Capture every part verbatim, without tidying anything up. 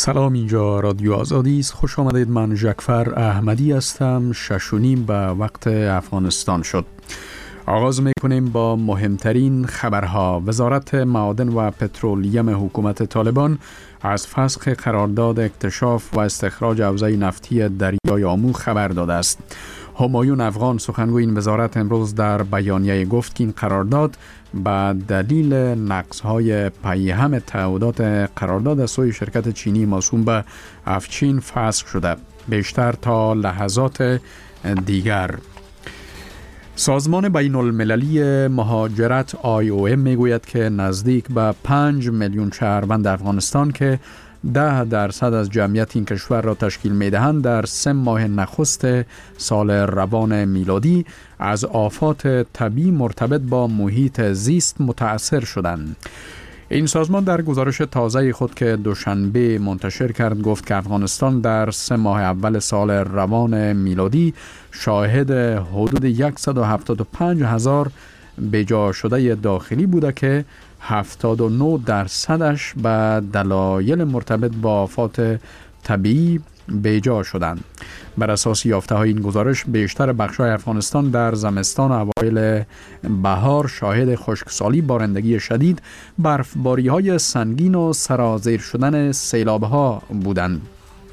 سلام، اینجا رادیو آزادی است. خوش آمدید. من ژکفر احمدی هستم. شش و نیم به وقت افغانستان شد. آغاز میکنیم با مهمترین خبرها. وزارت معادن و پترولیم حکومت طالبان از فسخ قرارداد اکتشاف و استخراج حوزه نفتی دریای آمو خبر داده است. همایون افغان، سخنگوی این وزارت، امروز در بیانیه گفت که این قرارداد به دلیل نقص‌های پیهم تعهدات قرارداد از سوی شرکت چینی موسوم به افچین فسخ شده. بیشتر تا لحظات دیگر. سازمان بین المللی مهاجرت آی او ام میگوید که نزدیک به پنج میلیون شهروند افغانستان که ده درصد از جمعیت این کشور را تشکیل میدهند در سه ماه نخست سال روان میلادی از آفات طبیعی مرتبط با محیط زیست متأثر شدند. این سازمان در گزارش تازه خود که دوشنبه منتشر کرد گفت که افغانستان در سه ماه اول سال روان میلادی شاهد حدود صد و هفتاد و پنج هزار بجا شده داخلی بوده که هفتاد و نه درصدش به دلایل مرتبط با آفات طبیعی بیجا شدند. بر اساس یافته‌های این گزارش بیشتر بخش‌های افغانستان در زمستان و اوایل بهار شاهد خشکسالی، بارندگی شدید، برفباری‌های سنگین و سرازیر شدن سیلاب‌ها بودند.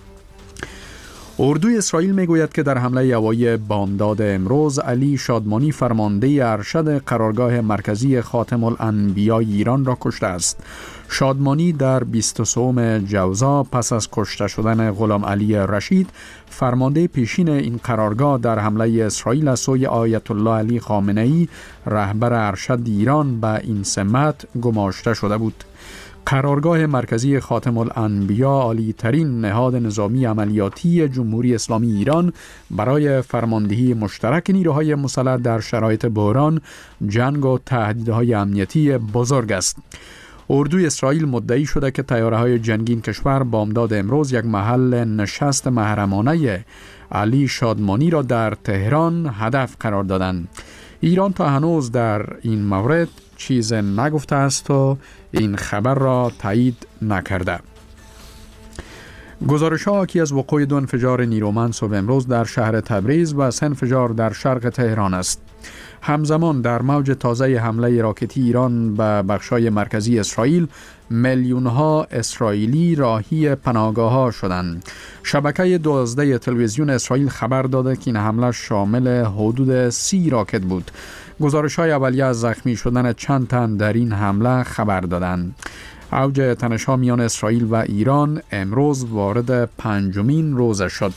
اردوی اسرائیل میگوید که در حمله هوایی بامداد امروز علی شادمانی، فرمانده ارشد قرارگاه مرکزی خاتم الانبیاء ایران را کشته است. شادمانی در بیست و سوم جوزا پس از کشته شدن غلام علی رشید، فرمانده پیشین این قرارگاه، در حمله اسرائیل از سوی آیت الله علی خامنه‌ای رهبر ارشد ایران به این سمت گماشته شده بود. قرارگاه مرکزی خاتم الانبیاء عالی ترین نهاد نظامی عملیاتی جمهوری اسلامی ایران برای فرماندهی مشترک نیروهای مسلح در شرایط بحران، جنگ و تهدیدهای امنیتی بزرگ است. اردوی اسرائیل مدعی شده که طیاره‌های جنگی این کشور بامداد امروز یک محل نشست محرمانه علی شادمانی را در تهران هدف قرار دادند. ایران تا هنوز در این مورد چیز نگفته است و این خبر را تایید نکرده. گزارش‌ها حاکی از وقوع دو انفجار نیرومند صبح امروز در شهر تبریز و سه انفجار در شرق تهران است. همزمان در موج تازه حمله راکتی ایران به بخش‌های مرکزی اسرائیل، میلیون‌ها اسرائیلی راهی پناهگاه‌ها شدند. شبکه دوازده تلویزیون اسرائیل خبر داده که این حمله شامل حدود سی راکت بود. گزارش‌های اولیه از زخمی شدن چند تن در این حمله خبر دادند. اوج تنش‌ها میان اسرائیل و ایران امروز وارد پنجمین روز شد.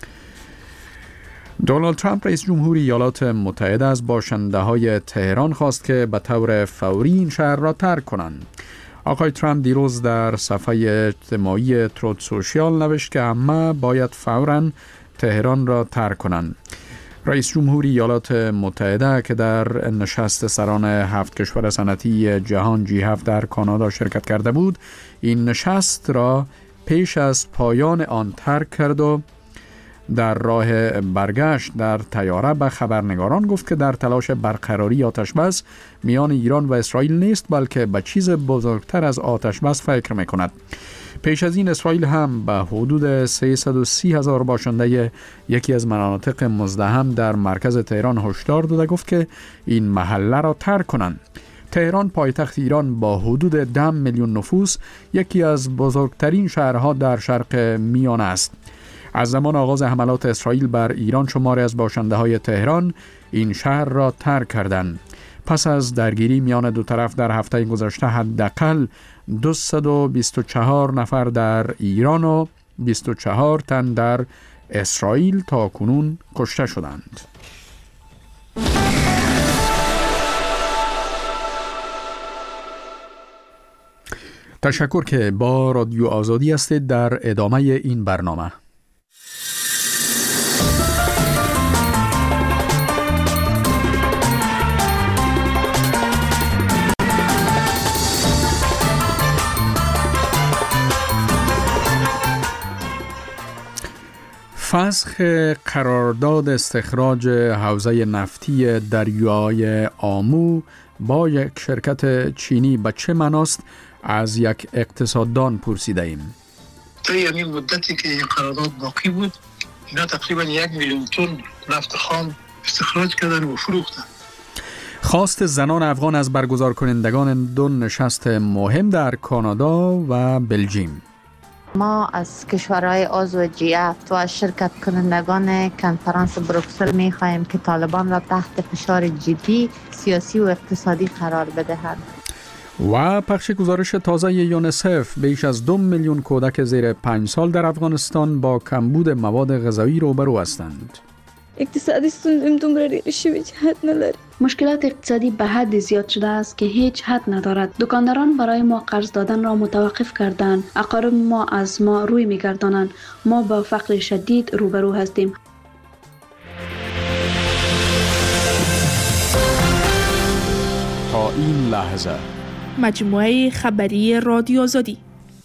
دونالد ترامپ، رئیس جمهوری ایالات متحده، از باشنده‌های تهران خواست که به طور فوری این شهر را ترک کنند. آقای ترامپ دیروز در صفحه اجتماعی تروت سوشیال نوشت که همه باید فوراً تهران را ترک کنند. رئیس جمهوری ایالات متحده که در نشست سران هفت کشور صنعتی جهان جی هفت در کانادا شرکت کرده بود، این نشست را پیش از پایان آن ترک کرد و در راه برگشت در طیاره به خبرنگاران گفت که در تلاش برقراری آتشبس میان ایران و اسرائیل نیست، بلکه به چیز بزرگتر از آتشبس فکر میکند. پیش از این اسرائیل هم به حدود سیصد و سی هزار باشنده یکی از مناطق مزدحم در مرکز تهران هشدار داده گفت که این محله را ترک کنند. تهران، پایتخت ایران، با حدود ده میلیون نفوس یکی از بزرگترین شهرها در شرق میانه است. از زمان آغاز حملات اسرائیل بر ایران شماری از باشنده های تهران این شهر را ترک کردند. پس از درگیری میان دو طرف در هفته گذشته حداقل دویست و بیست و چهار نفر در ایران و بیست و چهار تن در اسرائیل تا کنون کشته شدند. تشکر که با رادیو آزادی هستید. در ادامه این برنامه فسخ قرارداد استخراج حوزه نفتی دریای آمو با یک شرکت چینی به چه معناست؟ از یک اقتصاددان پرسیده ایم. تا یعنی مدتی که این قرارداد باقی بود اینا تقریبا یک میلیون تن نفت خام استخراج کردن و فروختن. خواست زنان افغان از برگزار کنندگان دو نشست مهم در کانادا و بلژیم. ما از کشورهای عضو جی افت و از شرکت کنندگان کنفرانس بروکسل می خواهیم که طالبان را تحت فشار جدی سیاسی و اقتصادی قرار بدهند. و پخش گزارش تازه یونیسف بیش از دو میلیون کودک زیر پنج سال در افغانستان با کمبود مواد غذایی روبرو هستند. اقتصادی ستونزې دومره ډېرې شوي چې حد نداره. مشکلات اقتصادی به حد زیاد شده است که هیچ حد ندارد. دکانداران برای ما قرض دادن را متوقف کردند. اقارب ما از ما روی می‌گردانند. ما با فقر شدید روبرو هستیم. تا این لحظه مجموعه خبری رادیو آزادی.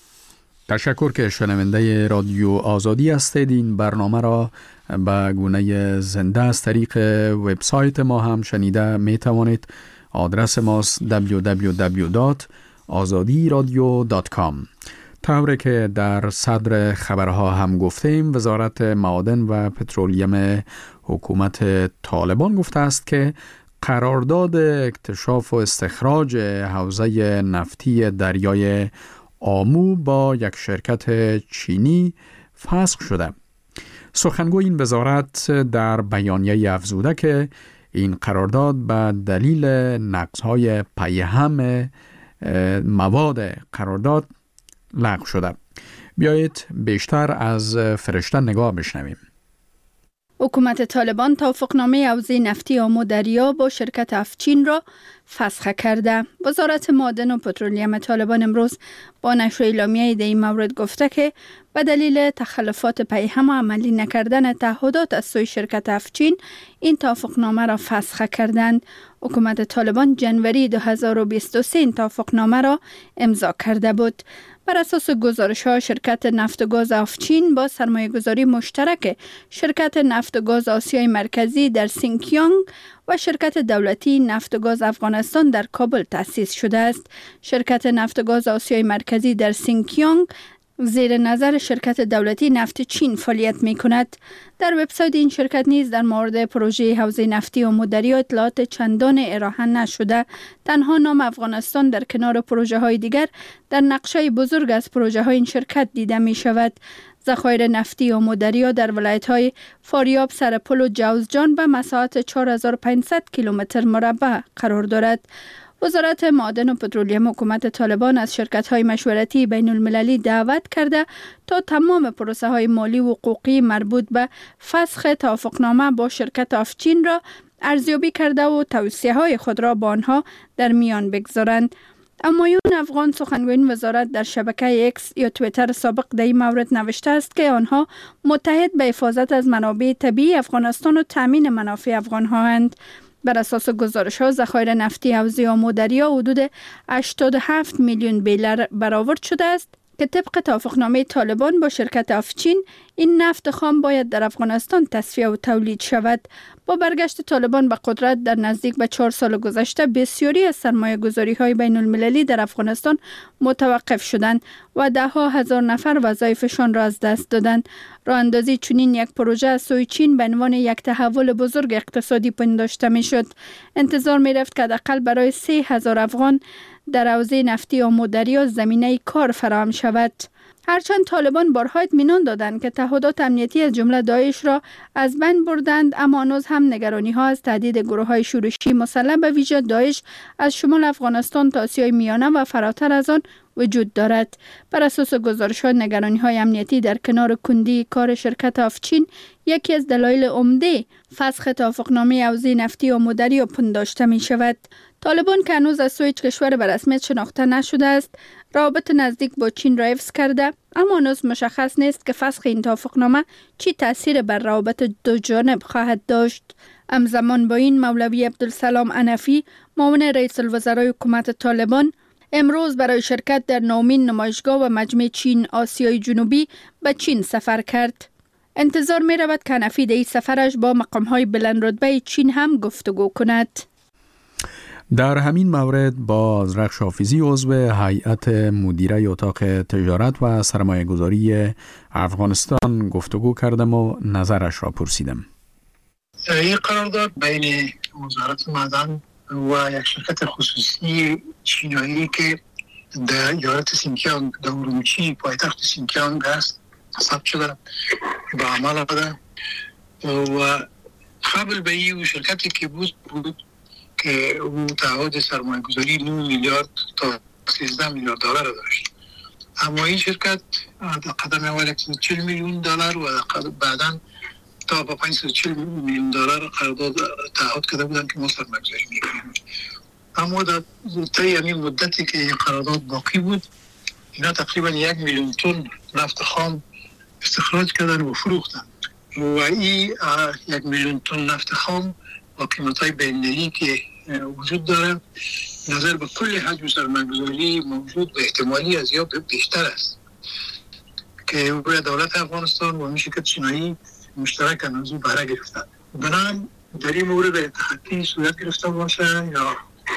تشکر که شنونده رادیو آزادی هستید. این برنامه را به گونه زنده از طریق وبسایت ما هم شنیده می توانید. آدرس ماست دبلیو دبلیو دبلیو دات آزادی رادیو دات کام. طوری که در صدر خبرها هم گفتیم، وزارت معادن و پترولیم حکومت طالبان گفته است که قرارداد اکتشاف و استخراج حوزه نفتی دریای آمو با یک شرکت چینی فسخ شده. سخنگوی این وزارت در بیانیه افزوده که این قرارداد به دلیل نقص‌های پیهم مواد قرارداد لغو شده. بیایید بیشتر از فرشته نگاه بشنویم. حکومت طالبان توافقنامه حوزه نفتی آمو دریا با شرکت افچین را فسخ کرده. وزارت معادن و پترولیم طالبان امروز با نشر اعلامیه در این مورد گفته که به دلیل تخلفات پیهم و عملی نکردن تعهدات از سوی شرکت افچین این توافقنامه را فسخ کردند. حکومت طالبان جنوری دو هزار و بیست و سه این توافقنامه را امضا کرده بود. بر اساس گزارش ها شرکت نفت و گاز افچین با سرمایه گذاری مشترک شرکت نفت و گاز آسیای مرکزی در سینکیانگ و شرکت دولتی نفت و گاز افغانستان در کابل تأسیس شده است. شرکت نفت و گاز آسیای مرکزی در سینکیانگ زیر نظر شرکت دولتی نفت چین فعالیت می کند. در وبسایت این شرکت نیز در مورد پروژه حوزه نفتی آمو دریا اطلاعات چندان ارائه نشده. تنها نام افغانستان در کنار پروژه های دیگر در نقشه بزرگ از پروژه های این شرکت دیده می شود. ذخایر نفتی آمو دریا در ولایت های فاریاب، سرپل و جوزجان به مساحت چهار هزار و پانصد کیلومتر مربع قرار دارد. وزارت معادن و پترولیم حکومت طالبان از شرکت‌های مشورتی بین المللی دعوت کرده تا تمام پروسه های مالی و حقوقی مربوط به فسخ توافقنامه با شرکت افچین را ارزیابی کرده و توصیه های خود را با آنها در میان بگذارند. امایون افغان سخنگوی وزارت در شبکه اکس یا توییتر سابق در این مورد نوشته است که آنها متحد به حفاظت از منابع طبیعی افغانستان و تامین منافع افغان هستند. بر اساس گزارش ها ذخایر نفتی حوزه آمو دریا حدود هشتاد و هفت میلیون بیرل برآورد شده است که طبق توافقنامه طالبان با شرکت افچین این نفت خام باید در افغانستان تصفیه و تولید شود. با برگشت طالبان به قدرت در نزدیک به چهار سال گذشته بسیاری از سرمایه گذاری های بین المللی در افغانستان متوقف شدند و ده ها هزار نفر وظایفشان را از دست دادند. راه اندازی چنین یک پروژه از سوی چین به عنوان یک تحول بزرگ اقتصادی پنداشته می شد. انتظار می رفت که حداقل برای سه هزار افغان در حوزه نفتی آمو دریا زمینه کار فراهم شود. هرچند طالبان بارها اطمینان دادند که تعهدات امنیتی از جمله داعش را از بین بردند، اما هنوز هم نگرانی ها از تهدید گروه های شورشی مسلح به ویژه داعش از شمال افغانستان تا آسیای میانه و فراتر از آن وجود دارد. بر اساس گزارش ها نگرانی های امنیتی در کنار کندی کار شرکت افچین یکی از دلایل عمده فسخ توافقنامه حوزه نفتی آمو دریا پنداشته می شود. طالبان که هنوز از سوی هیچ کشور به رسمیت شناخته نشده است، روابط نزدیک با چین را حفظ کرده، اما هنوز مشخص نیست که فسخ این توافقنامه چی تأثیر بر روابط دو جانب خواهد داشت. همزمان با این مولوی عبدالسلام حنفی، معاون رئیس الوزرای حکومت طالبان، امروز برای شرکت در نومین نمایشگاه و مجمع چین آسیای جنوبی به چین سفر کرد. انتظار می رود که حنفی در این سفرش با مقام‌های بلند رتبه چین هم گفتگو کند. در همین مورد با رخش حافظی عضو هیئت مدیره اتاق تجارت و سرمایه گذاری افغانستان گفتگو کردم و نظرش را پرسیدم. این قرارداد بین وزارت معدن و یک شرکت خصوصی چینایی که در ایالت سینکیانگ در اورومچی پایتخت سینکیانگ است ثبت شده به عمل آمده و قبل به این شرکتی که بود بود که او تعهد سرمایه گذاری نه میلیارد تا سیزده میلیارد دلار داشت، اما این شرکت در قدم اول صد و چهل میلیون دلار و بعدا تا با پانصد و چهل میلیون دلار قرارداد تعهد کرده بودن که ما سرمایه گذاری میکنیم. اما در طی همین مدتی که این قرارداد باقی بود اینا تقریبا یک میلیون تن نفت خام استخراج کردن و فروختن و این یک میلیون تن نفت خام با قیمت‌های بین‌المللی که وجود داره نظر به کل حجم سرمایه‌گذاری موجود به احتمالی از یا بیشتر است که روی دولت افغانستان و شرکت چینایی مشترک از او بهره گرفتند. بنابراین در این مورد تخطی صورت گرفته باشه یا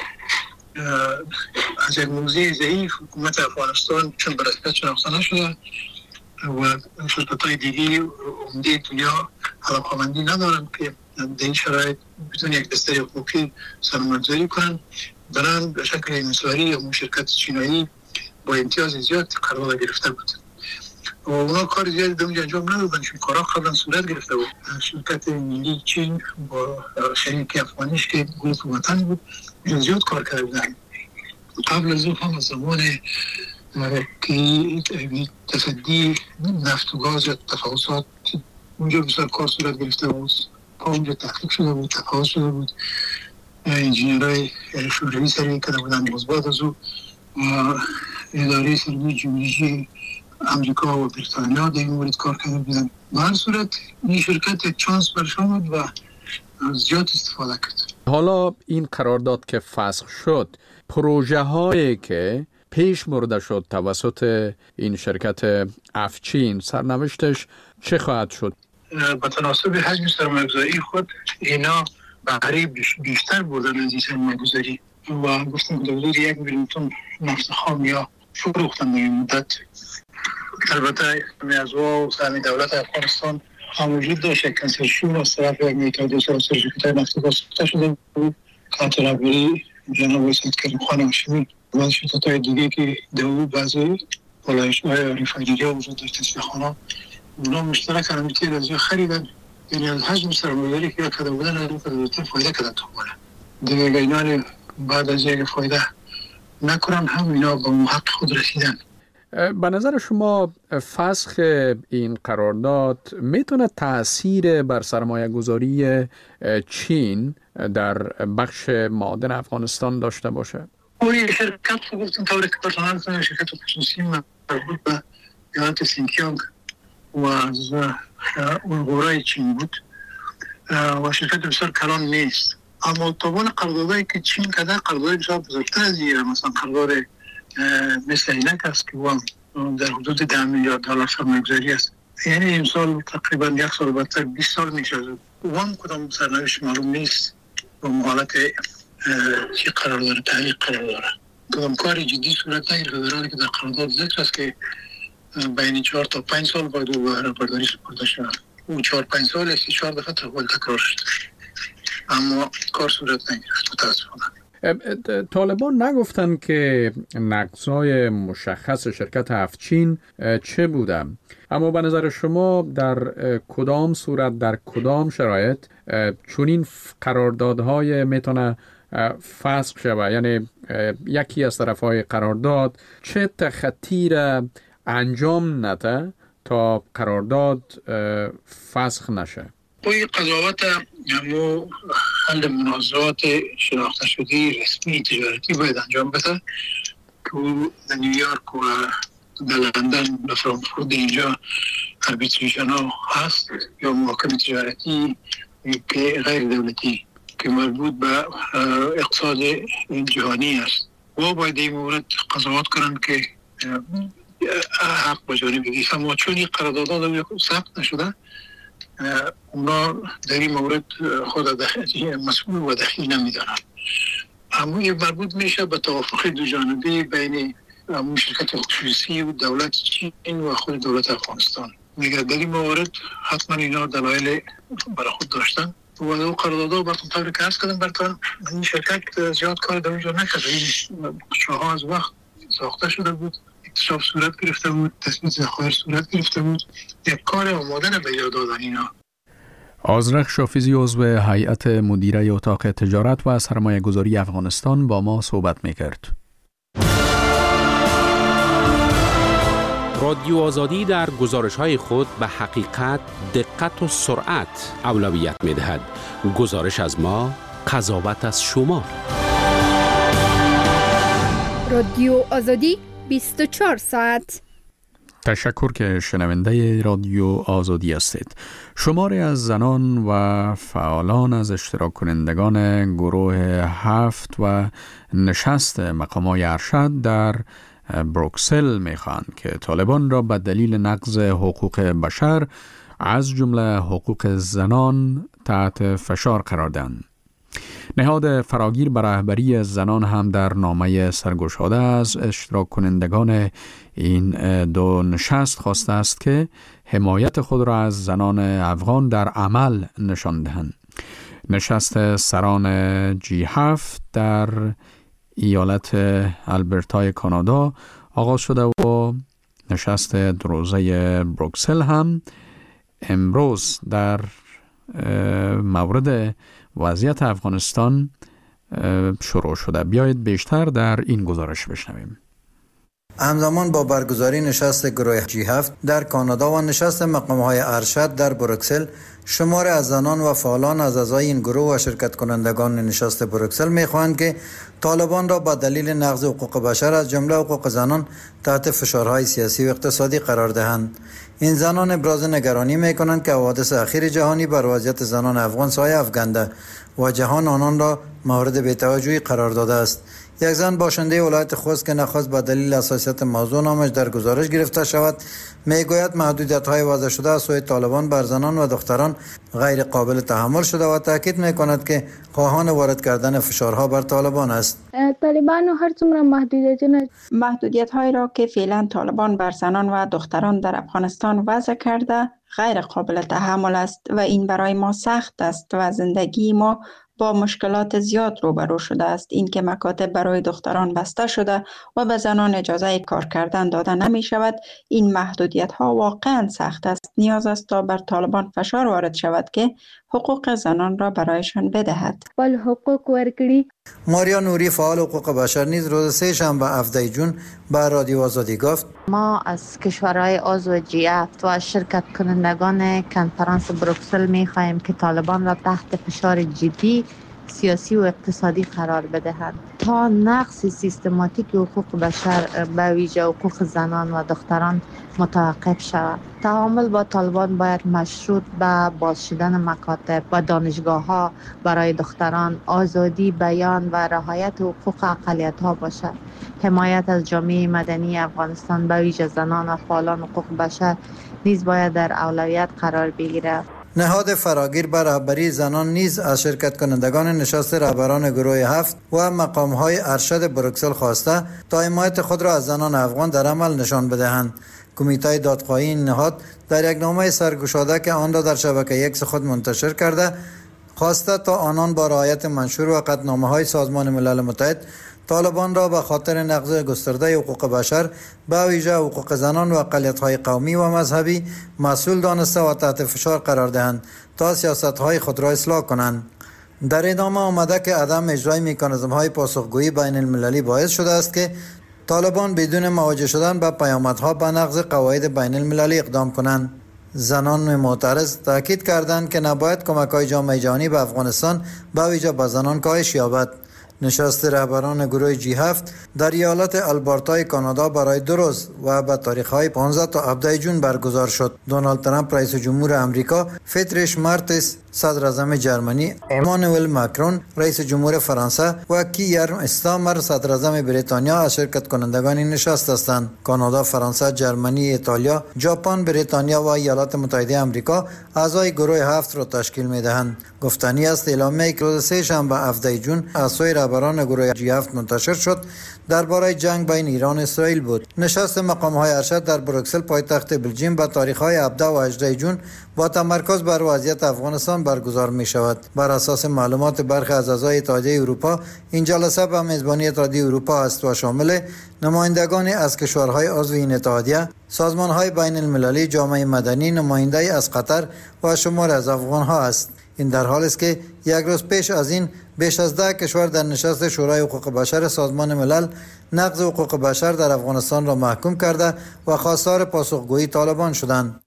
از یک موضع ضعیف حکومت افغانستان چون به رسمیت شناخته نشده و شرکت‌های دیگری عمده دنیا علاقه‌مندی ندارند که در این شرایط بدون یک بستر حقوقی سرمایه‌گذاری کنند، برای به شکل انحصاری یا شرکت چینایی با امتیاز زیاد قرارداد گرفته بود و اونا کار زیادی در انجام ندادن چون کارها قبلا صورت گرفته بود. شرکت ملی چین با شریک افغانیش که گروه وطن بود زیاد کار کرده بودن. قبل از اون هم از زمان که تصدی نفت و گاز یا تفاوضات اونجا بسیار کار صورت گرفته بود، اونجا تحقیق شده بود، تفاوض شده بود، انجینیرهای شوروی سرمایه کرده بودن. بعد از او اداره سرمایه جمهوری امریکا و بریتانیا در این مورد کار کرده بودن. به هر صورت این شرکت یک چانس برشان بود و زیاد استفاده کرد. حالا این قرارداد که فسخ شد، پروژه هایی که پیش برده شد توسط این شرکت افچین سرنوشتش چه خواهد شد؟ با تناسب حجم سرمایه‌گذاری خود اینا بهره بیشتر بردن از این سرمایه‌گذاری و گفتم در حدود یک میلیون تن نفت خام یا فروختن در این مدت. البته از و سهمی دولت افغانستان هم وجود داشت که کنسلشون از طرف یک میتاد سراسر شرکت‌های نفت گاز ساخته شده بود. خط رهبری جناب وسید کریم خان هاشمی و شرکت‌های دیگه که در او بعضی پالایشگاه ریفاینری‌ها وجود داشت، تصفیه‌خانه‌ها، اونا مشترک هم که از یا خریدن، یعنی از حجم سرمایه‌گذاری که کرده بودن از اون فایده کردن تو ماله دیگه. اینا بعد از یک فایده نکنن هم اینا به محق خود رسیدن. به نظر شما فسخ این قرارداد میتونه تأثیر بر سرمایه گذاری چین در بخش معادن افغانستان داشته باشه؟ اوی شرکت گفتن طوری که پرسنل شرکت خصوصی مربوط به ایالت سینکیانگ و از اویغورای چین بود و شرکت بسیار کلان نیست، اما طبعا قراردادایی که چین کرده قراردادی بسیار بزرگتر از این، مثلا قرارداد مثل اینک است که در حدود ده میلیارد دلار سرمایه‌گذاری است. یعنی امسال تقریبا یک سال بعدتر بیست سال میشه وام کدام سرنوشت معلوم نیست و مهالت چی قرار داره، تحقیق قرار داره. کدام کار جدی صورت نگرفته در حالی که در قرارداد ذکر است که بین چهار تا پنج سال باید او بهره برداری سپرده شود. او چهار پنج سال است، چهار دفعه تحول تکرار شد اما کار صورت نگرفت متاسفانه. طالبان نگفتن که نقص‌های مشخص شرکت افچین چه بوده، اما به نظر شما در کدام صورت، در کدام شرایط چنین قراردادهای میتونه فسخ شود؟ یعنی یکی از طرفهای قرارداد چه تخطی را انجام نده تا قرارداد فسخ نشه؟ این قضاوت همو حل منازعات شناخته شده رسمی تجارتی باید انجام بده که در نیویورک و در لندن و فرانکفورت اینجا اربیتریشن ها هست یا محاکم تجارتی که غیر دولتی که مربوط به اقتصاد جهانی است و باید این مورد قضاوت کنند که حق با جانب بگیست. اما چون این قراردادات ثبت نشده اونا در این مورد خود مسئول و دخیل نمیدانند. اما این مربوط میشه به توافق دو جانبه بین همون شرکت خصوصی و دولت چین و خود دولت افغانستان. میگه در این موارد حتما اینا دلایل برای خود داشتن و او قراردادها براتون طوری که عرض کردم براتون این شرکت زیاد کار در اونجا نکرده. این شاها از وقت ساخته شده بود، اکتشاف صورت گرفته بود، تصمیم ذخایر صورت گرفته بود، یک کار آماده به یاد دادن اینا. آذرخ شافیزی عضو هیئت مدیره اتاق تجارت و سرمایه گذاری افغانستان با ما صحبت میکرد. رادیو آزادی در گزارش‌های خود به حقیقت، دقت و سرعت اولویت می‌دهد. گزارش از ما، قضاوت از شما. رادیو آزادی بیست و چهار ساعت. تشکر که شنونده رادیو آزادی هستید. شماری از زنان و فعالان از اشتراک کنندگان گروه هفت و نشست مقام‌های ارشد در بروکسل میخواهند که طالبان را به دلیل نقض حقوق بشر از جمله حقوق زنان تحت فشار قرار دهند. نهاد فراگیر بر رهبری زنان هم در نامه سرگشاده از اشتراک کنندگان این دو نشست خواسته است که حمایت خود را از زنان افغان در عمل نشان دهند. نشست سران جی هفت در ایالت آلبرتای کانادا آغاز شده و نشست دو روزه بروکسل هم امروز در مورد وضعیت افغانستان شروع شده. بیایید بیشتر در این گزارش بشنویم. همزمان با برگزاری نشست گروه جی هفت در کانادا و نشست مقام‌های ارشد در بروکسل، شمار از زنان و فعالان از اعضای این گروه و شرکت کنندگان نشست بروکسل می‌خواهند که طالبان را با دلیل نقض حقوق بشر از جمله حقوق زنان تحت فشارهای سیاسی و اقتصادی قرار دهند. این زنان ابراز نگرانی می‌کنند که حوادث اخیر جهانی بر وضعیت زنان افغان سایه افکنده و جهان آنان را مورد بی‌توجهی قرار داده است. یک زن باشنده ولایت خوست که نخواست با دلیل حساسیت موضوع نامش در گزارش گرفته شود، میگوید محدودیت‌های وضع شده از سوی طالبان بر زنان و دختران غیر قابل تحمل شده و تاکید می‌کند که خواهان وارد کردن فشارها بر طالبان است. طالبان هر څومره محدودیتونه محدودیت‌هایی را که فعلا طالبان بر زنان و دختران در افغانستان وضع کرده غیر قابل تحمل است و این برای ما سخت است و زندگی ما با مشکلات زیاد روبرو شده است. این که مکاتب برای دختران بسته شده و به زنان اجازه کار کردن داده نمی شود، این محدودیت ها واقعا سخت است. نیاز است تا بر طالبان فشار وارد شود که حقوق زنان را برایشان بدهد. بل حقوق ورکړي. ماریا نوری فعال حقوق بشر نیز روز سه شنبه هفده جون به رادیو آزادی گفت ما از کشورهای عضو جی هفت و شرکت کنندگان کنفرانس بروکسل می خواهیم که طالبان را تحت فشار جدی سیاسی و اقتصادی قرار بدهند تا نقض سیستماتیک حقوق بشر به ویژه حقوق زنان و دختران متوقف شود. تعامل با طالبان باید مشروط به باز شدن مکاتب و دانشگاه ها برای دختران، آزادی بیان و رعایت حقوق اقلیت ها باشد. حمایت از جامعه مدنی افغانستان به ویژه زنان و فعالان حقوق بشر نیز باید در اولویت قرار بگیرد. نهاد فراگیر بر رهبری زنان نیز از شرکت کنندگان نشست رهبران گروه هفت و مقام‌های ارشد بروکسل خواسته تا حمایت خود را از زنان افغان در عمل نشان بدهند. کمیته دادخواهی این نهاد در یک نامه سرگشاده که آن را در شبکه اکس خود منتشر کرده خواسته تا آنان با رعایت منشور و قطعنامه‌های سازمان ملل متحد طالبان را به خاطر نقض گسترده حقوق بشر به ویژه حقوق زنان و اقلیت‌های قومی و مذهبی مسئول دانسته و تحت فشار قرار دهند تا سیاست‌های خود را اصلاح کنند. در ادامه آمده که عدم اجرای مکانیزم‌های پاسخگویی بین المللی باعث شده است که طالبان بدون مواجه شدن با پیامدها به نقض قواعد بین المللی اقدام کنند. زنان معترض تاکید کردند که نباید کمک‌های جامعه جهانی به افغانستان به ویژه به زنان کاهش یابد. نشست رهبران گروه جی هفت در ایالت آلبرتای کانادا برای دو روز و به تاریخ‌های پانزده تا هفده جون برگزار شد. دونالد ترامپ رئیس جمهور آمریکا، فریدریش مرتس صدر اعظم جرمنی، امانوئل ماکرون رئیس جمهور فرانسه و کیر استامر صدر اعظم بریتانیا از شرکت کنندگان این نشست هستند. کانادا، فرانسه، جرمنی، ایتالیا، ژاپن، بریتانیا و ایالات متحده آمریکا اعضای گروه هفت را تشکیل می‌دهند. گفتنی است اعلامیه‌ای که روز سه شنبه هفده جون از سوی رهبران گروه جی هفت منتشر شد درباره جنگ بین ایران و اسرائیل بود. نشست مقام‌های ارشد در بروکسل پایتخت بلژیم به تاریخ‌های هفده و هجده جون با تمرکز بر وضعیت افغانستان برگزار می شود. بر اساس معلومات برخی از اعضای اتحادیه اروپا، این جلسه به میزبانی اتحادیه اروپا است و شامل نمایندگانی از کشورهای عضو این اتحادیه، سازمان‌های بین المللی، جامعه مدنی، نماینده از قطر و شمار از افغان‌ها است. این در حالی است که یک روز پیش از این بیش از ده کشور در نشست شورای حقوق بشر سازمان ملل نقض حقوق بشر در افغانستان را محکوم کرده و خواستار پاسخگویی طالبان شدند.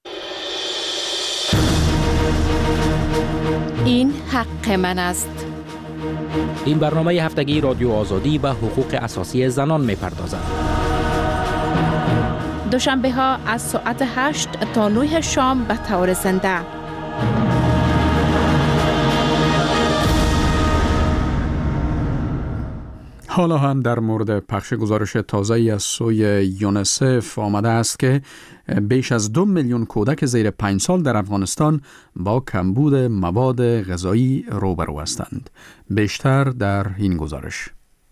این حق من است. این برنامه هفتگی رادیو آزادی به حقوق اساسی زنان می‌پردازد. دوشنبه ها از ساعت هشت تا نه شام به طور زنده. حالا هم در مورد پخش گزارش تازه‌ای از سوی یونسف آمده است که بیش از دو میلیون کودک زیر پنج سال در افغانستان با کمبود مواد غذایی روبرو هستند. بیشتر در این گزارش.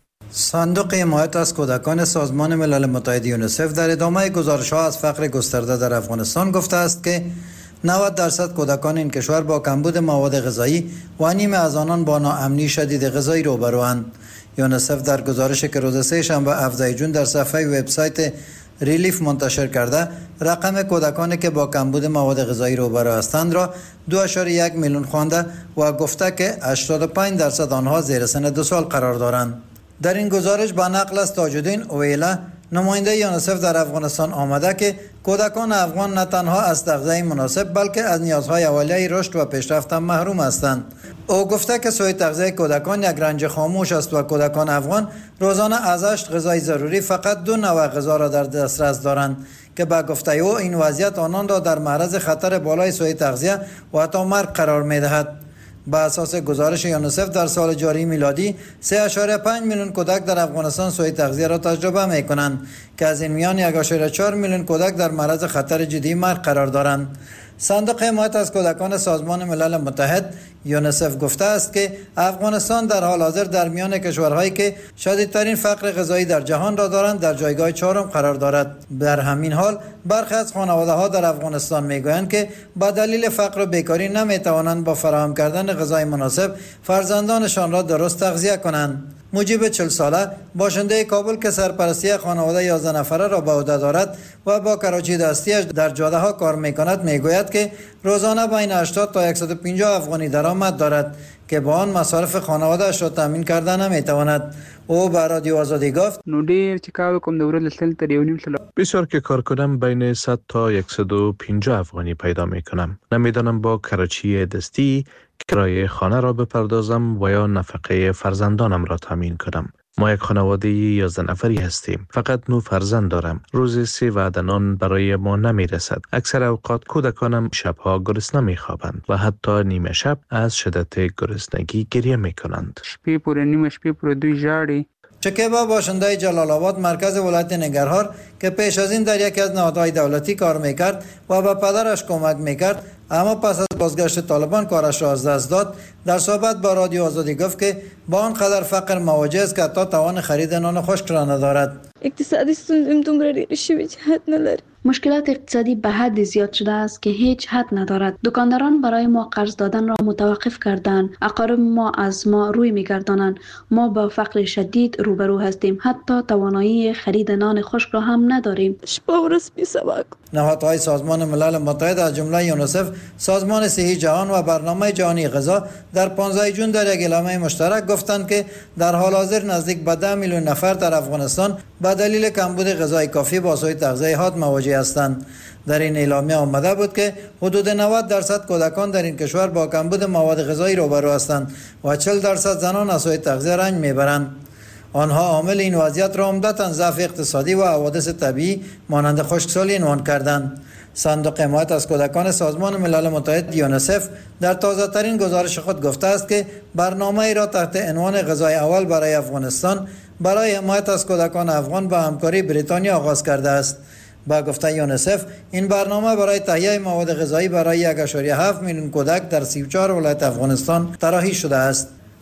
صندوق حمایت از کودکان سازمان ملل متحد یونسف در ادامه گزارش‌ها از فقر گسترده در افغانستان گفته است که نود درصد کودکان این کشور با کمبود مواد غذایی و نیم از آنان با ناامنی شدید غذایی روبروند. یونسف در گزارشی که روز سه شنبه هفده جون در صفحه وبسایت ریلیف منتشر کرده، رقم کودکانی که با کمبود مواد غذایی روبرو هستند را دو ممیز یک میلیون خوانده و گفته که هشتاد و پنج درصد آنها زیر سن دو سال قرار دارند. در این گزارش با نقل از تاج‌الدین اویلا، نماینده یونسف در افغانستان آمده که کودکان افغان نه تنها از تغذیه مناسب بلکه از نیازهای اولیه رشد و پیشرفت هم محروم هستند. او گفته که سوء تغذیه کودکان یک رنج خاموش است و کودکان افغان روزانه از هشت غذای ضروری فقط دو نوع غذا را در دسترس دارند که به گفته او این وضعیت آنان را در معرض خطر بالای سوء تغذیه و حتی مرگ قرار می‌دهد. با اساس گزارش یونسف در سال جاری میلادی سه ممیز پنج میلیون کودک در افغانستان سوء تغذیه را تجربه می‌کنند که از این میان یک ممیز چهار میلیون کودک در معرض خطر جدی مرگ قرار دارند. صندوق حمایت از کودکان سازمان ملل متحد یونسف گفته است که افغانستان در حال حاضر در میان کشورهایی که شدیدترین فقر غذایی در جهان را دارند در جایگاه چهارم قرار دارد. در همین حال برخی از خانواده‌ها در افغانستان میگویند که با دلیل فقر و بیکاری نمیتوانند با فراهم کردن غذای مناسب فرزندانشان را درست تغذیه کنند. مجیب چهل ساله باشنده کابل که سرپرستی خانواده یازده نفره را به عهده دارد و با کراچی دستیش در جاده ها کار میکند میگوید که روزانه بین هشتاد تا صد و پنجاه افغانی درآمد دارد که با آن مصارف خانواده‌اش را تامین کرده نمیتواند. او به رادیو آزادی گفت نو ډیر چې کار کوم د ورځې سل تر یو نیم سل بسیار که کار کنم بین صد تا صد و پنجاه افغانی پیدا میکنم. نمیدانم با کراچی دستی کرایه خانه را بپردازم و یا نفقه فرزندانم را تامین کنم. ما یک خانواده یازده نفری هستیم. فقط نو فرزند دارم. روزی سه وعده نان برای ما نمی رسد. اکثر اوقات کودکانم شبها گرسنه می خوابند و حتی نیمه شب از شدت گرسنگی گریه می کنند. شپې پورې نیمه شپې پورې دوی ژاړي. شکیبا باشنده جلال آباد مرکز ولایت ننگرهار که پیش از این در یکی از نهادهای دولتی کار میکرد و به پدرش کمک میکرد اما پس از بازگشت طالبان کارش را از دست داد، در صحبت با رادیو آزادی گفت که با آنقدر فقر مواجه است که حتی توان خرید نان خشک را ندارد. اقتصادی ستونزې دومره ډېرې شوې چې حد نه لري. مشکلات اقتصادی به حد زیاد شده است که هیچ حد ندارد. دکانداران برای ما قرض دادن را متوقف کردند. اقارب ما از ما روی میگردانند. ما با فقر شدید روبرو هستیم. حتی توانایی خرید نان خشک را هم نداریم. شپه و ورځ بی سواک. نهادهای سازمان ملل متحد از جمله یونسف، سازمان صحی جهان و برنامه جهانی غذا در پانزده جون در یک اعلامیه مشترک گفتند که در حال حاضر نزدیک به ده میلیون نفر در افغانستان به دلیل کمبود غذای کافی با سوء تغذیه حاد مواجه هستند. در این اعلامیه آمده بود که حدود نود درصد کودکان در این کشور با کمبود مواد غذایی روبرو هستند و چهل درصد زنان از سوء تغذیه رنج میبرند. آنها عامل این وضعیت را عمدتاً ضعف اقتصادی و حوادث طبیعی مانند خشکسالی عنوان کردند. صندوق حمایت از کودکان سازمان ملل متحد یونسف در تازه ترین گزارش خود گفته است که برنامه ای را تحت عنوان غذای اول برای افغانستان برای حمایت از کودکان افغان با همکاری بریتانیا آغاز کرده است. با گفته یونسف این برنامه برای تهیه مواد غذایی برای یک ممیز هفت میلیون کودک در سی و چهار ولایت افغانستان طراحی شده است.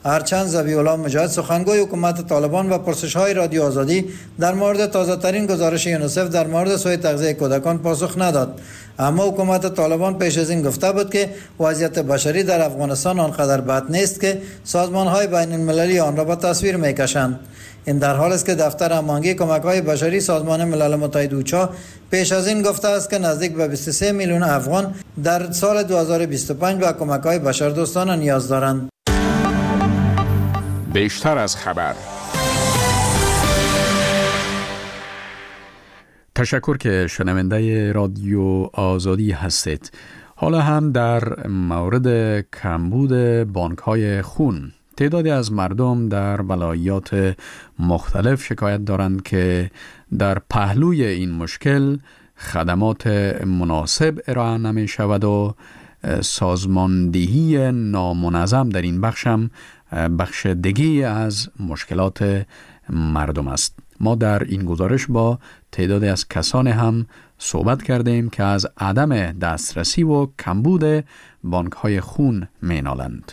هرچند ذبیح الله مجاهد سخنگوی حکومت طالبان و پرسش‌های رادیو آزادی در مورد تازه‌ترین گزارش یونیسف در مورد سوء تغذیه کودکان پاسخ نداد، اما حکومت طالبان پیش از این گفته بود که وضعیت بشری در افغانستان آنقدر بد نیست که سازمان‌های بین‌المللی آن را به تصویر می‌کشند. این در حال است که دفتر هماهنگی کمک‌های بشری سازمان ملل متحد اوچا پیش از این گفته است که نزدیک به بیست و سه میلیون افغان در سال دو هزار و بیست و پنج به کمک‌های بشردوستانه نیاز دارند. بیشتر از خبر. تشکر که شنونده رادیو آزادی هستید. حالا هم در مورد کمبود بانک‌های خون، تعدادی از مردم در ولایات مختلف شکایت دارند که در پهلوی این مشکل خدمات مناسب ارائه نمی شود و سازماندهی نامنظم در این بخش هم بخش دیگی از مشکلات مردم است. ما در این گزارش با تعدادی از کسان هم صحبت کردیم که از عدم دسترسی و کمبود بانک‌های خون می‌نالند.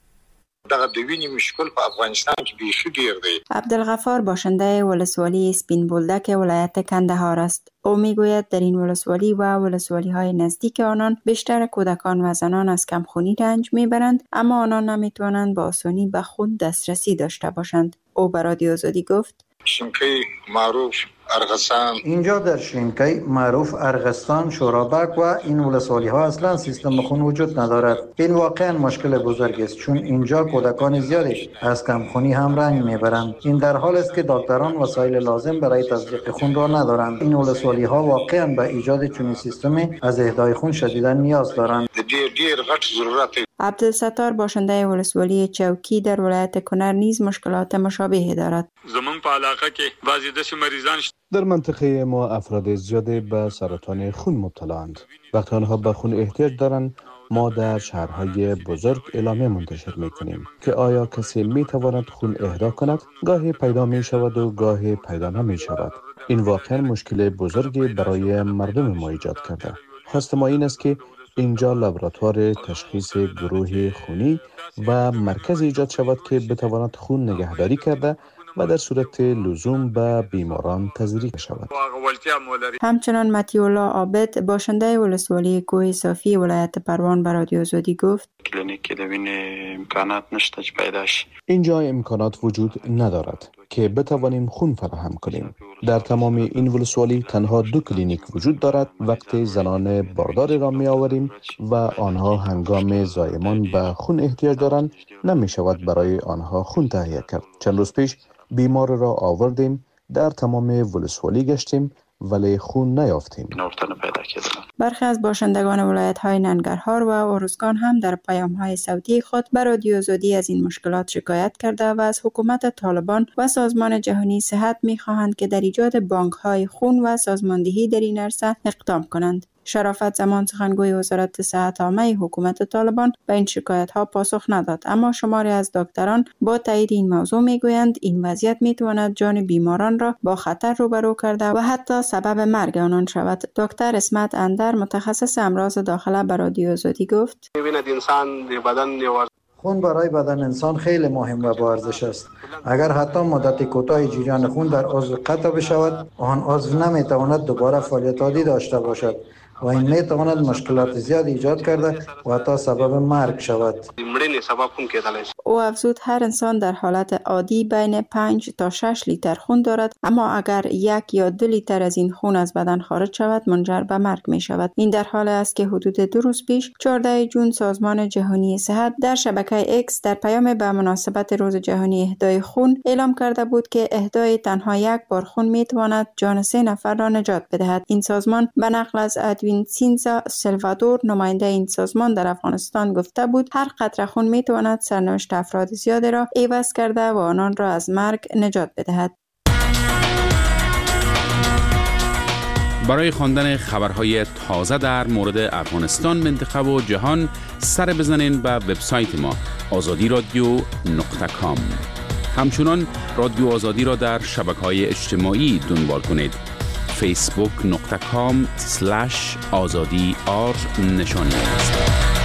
دغه د وینې مشکل په افغانستان کې بیخي ډیر دی. عبدالغفار باشنده ولسوالی سپین بولدک ولایت کندهار است. او میگوید در این ولسوالی و ولسوالی های نزدیک آنان بیشتر کودکان و زنان از کمخونی رنج میبرند، اما آنان نمیتوانند با آسانی به خون دسترسی داشته باشند. او به رادیو آزادی گفت: شینکی معروف ارغستان، اینجا در شینکی معروف ارغستان، شورابک و این ولسوالی ها اصلا سیستم خون وجود ندارد. این واقعا مشکل بزرگ است، چون اینجا کودکان زیادی از کمخونی هم رنج میبرند. این در حال است که دکتران وسایل لازم برای تزریق خون را ندارند. این ولسوالی ها واقعا به ایجاد چنین سیستمی از اهدای خون شدیدا نیاز دارند. دیر دیر غټ ضرورت. عبدالستار باشنده ولسوالی چوکی در ولایت کنر نیز مشکلات مشابهی دارد. زمون په علاقه کې بعضی داسې مریضان در منطقه ما افراد زیادی به سرطان خون مبتلااند. وقتی آنها به خون احتیاج دارند، ما در شهرهای بزرگ اعلامیه منتشر میکنیم که آیا کسی میتواند خون اهدا کند. گاهی پیدا می شود و گاهی پیدا نمی شود. این واقعا مشکل بزرگی برای مردم ما ایجاد کرده. خواست ما این است که اینجا لابراتوار تشخیص گروه خونی و مرکز ایجاد شود که بتواند خون نگهداری کرده و در صورت لزوم به بیماران تزریق شود. همچنان متیولا عابد باشنده ولسوالی کوه صافی ولایت پروان به رادیو آزادی گفت: کلینیک دوین امکانات نشته چې پیدا شي. اینجا امکانات وجود ندارد که بتوانیم خون فراهم کنیم. در تمام این ولسوالی تنها دو کلینیک وجود دارد. وقتی زنان باردار را می آوریم و آنها هنگام زایمان به خون احتیاج دارند، نمی شود برای آنها خون تهیه کرد. چند روز پیش بیمار را آوردیم، در تمام ولسوالی گشتیم ولی خون نیافتیم. برخی از باشندگان ولایت‌های ننگرهار و ارزگان هم در پیام‌های صوتی خود بر رادیو آزادی از این مشکلات شکایت کرده و از حکومت طالبان و سازمان جهانی صحت می‌خواهند که در ایجاد بانک‌های خون و سازماندهی در این عرصه اقدام کنند. شرافت زمان سخنگوی وزارت صحت عامه حکومت طالبان به این شکایت‌ها پاسخ نداد، اما شماری از دکتران با تایید این موضوع میگویند این وضعیت میتواند جان بیماران را با خطر روبرو کرده و حتی سبب مرگ آنان شود. دکتر اسمت اندر متخصص امراض داخله به رادیو آزادی گفت: خون برای بدن انسان خیلی مهم و با ارزش است. اگر حتی مدت کوتاه جریان خون در عضو قطع بشود، آن عضو نمیتواند دوباره فعالیت عادی داشته باشد و این میتواند مشکلات زیاد ایجاد کرده و حتی سبب مرگ شود. او افزود هر انسان در حالت عادی بین پنج تا شش لیتر خون دارد، اما اگر یک یا دو لیتر از این خون از بدن خارج شود منجر به مرگ می شود. این در حال است که حدود دو روز پیش چهاردهم ژوئن سازمان جهانی صحت در شبکه اکس در پیام به مناسبت روز جهانی اهدای خون اعلام کرده بود که اهدای تنها یک بار خون می تواند جان سه نفر را نجات بدهد. این سازمان به نقل از ادوین سینزا سلوادور نماینده این سازمان در افغانستان گفته بود هر قطره خون می تواند سرنوشت افراد زیادی را عوض کرده و آنان را از مرگ نجات بدهد. برای خواندن خبرهای تازه در مورد افغانستان، منطقه و جهان سر بزنین به وبسایت ما آزادی رادیو نقطه کام. همچنان رادیو آزادی را در شبکه‌های اجتماعی دنبال کنید. فیسبوک نقطه کام سلش آزادی آر نشانی است.